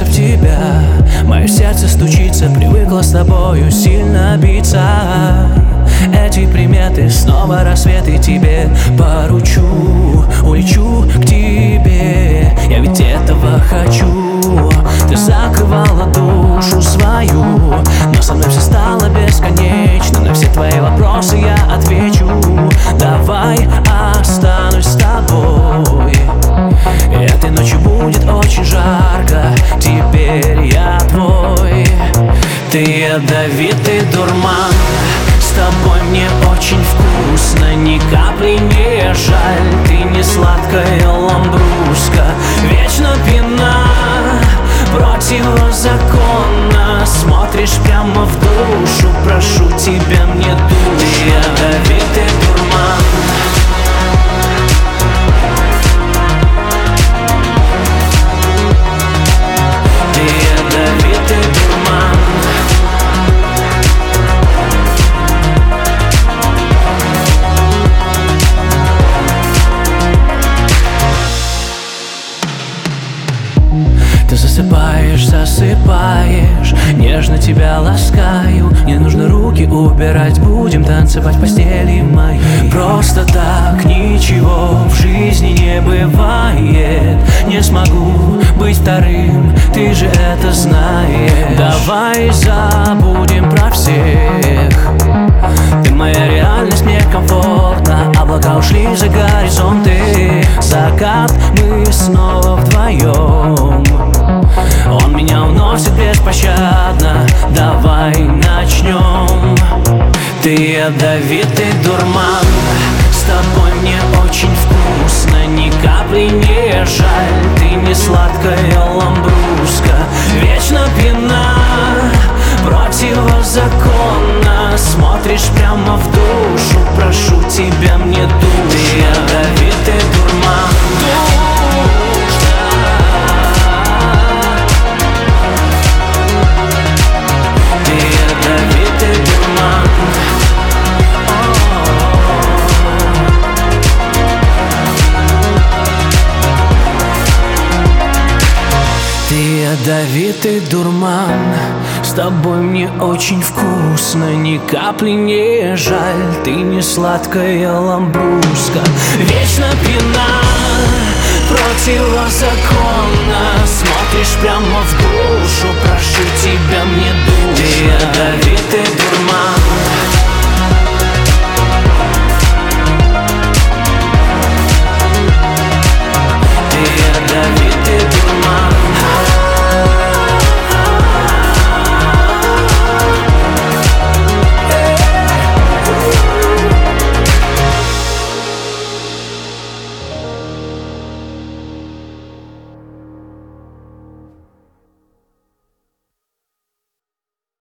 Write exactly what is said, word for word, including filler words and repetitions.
влюбился в тебя. Мое сердце стучится, привыкло с тобою сильно биться. Эти приметы, снова рассвет, и тебе поручу. Улечу к тебе, я ведь этого хочу. Ты закрывала душу свою, но со мной все стало бесконечно. На все твои вопросы я отвечу. Давай останусь с тобой. Этой ночью будет очень жарко, теперь я твой. Ты ядовитый дурман, с тобой мне очень вкусно, ни капли не жаль. Ты не сладкая ламбруска, вечно пьяна, противозаконно смотришь прямо в душу. Прошу тебя, мне душу. Ты ядовитый дурман. Ты ядовитый дурман. Ты засыпаешь, засыпаешь, нежно тебя ласкаю. Не нужно руки убирать, будем танцевать в постели моей. Просто так ничего в жизни не бывает. Не смогу быть вторым, ты же это знаешь. Давай забудем про всех. Ты моя реальность, мне комфортно. Облака ушли за горизонты. Закат, мы снова вдвоем. Он меня уносит беспощадно. Давай начнем. Ты ядовитый дурман, с тобой мне очень вкусно, ни капли не жаль. Ты не сладкая ламбруска, вечно пьяна, противозаконно смотришь прямо в душу. Прошу тебя, мне душу. Ты ядовитый дурман. Ты ядовитый дурман. Ты ядовитый дурман, с тобой мне очень вкусно, ни капли не жаль. Ты не сладкая ламбруска, вечно пьяна, противозаконно смотришь прямо в душу. Прошу тебя, мне душу. Ты ядовитый дурман.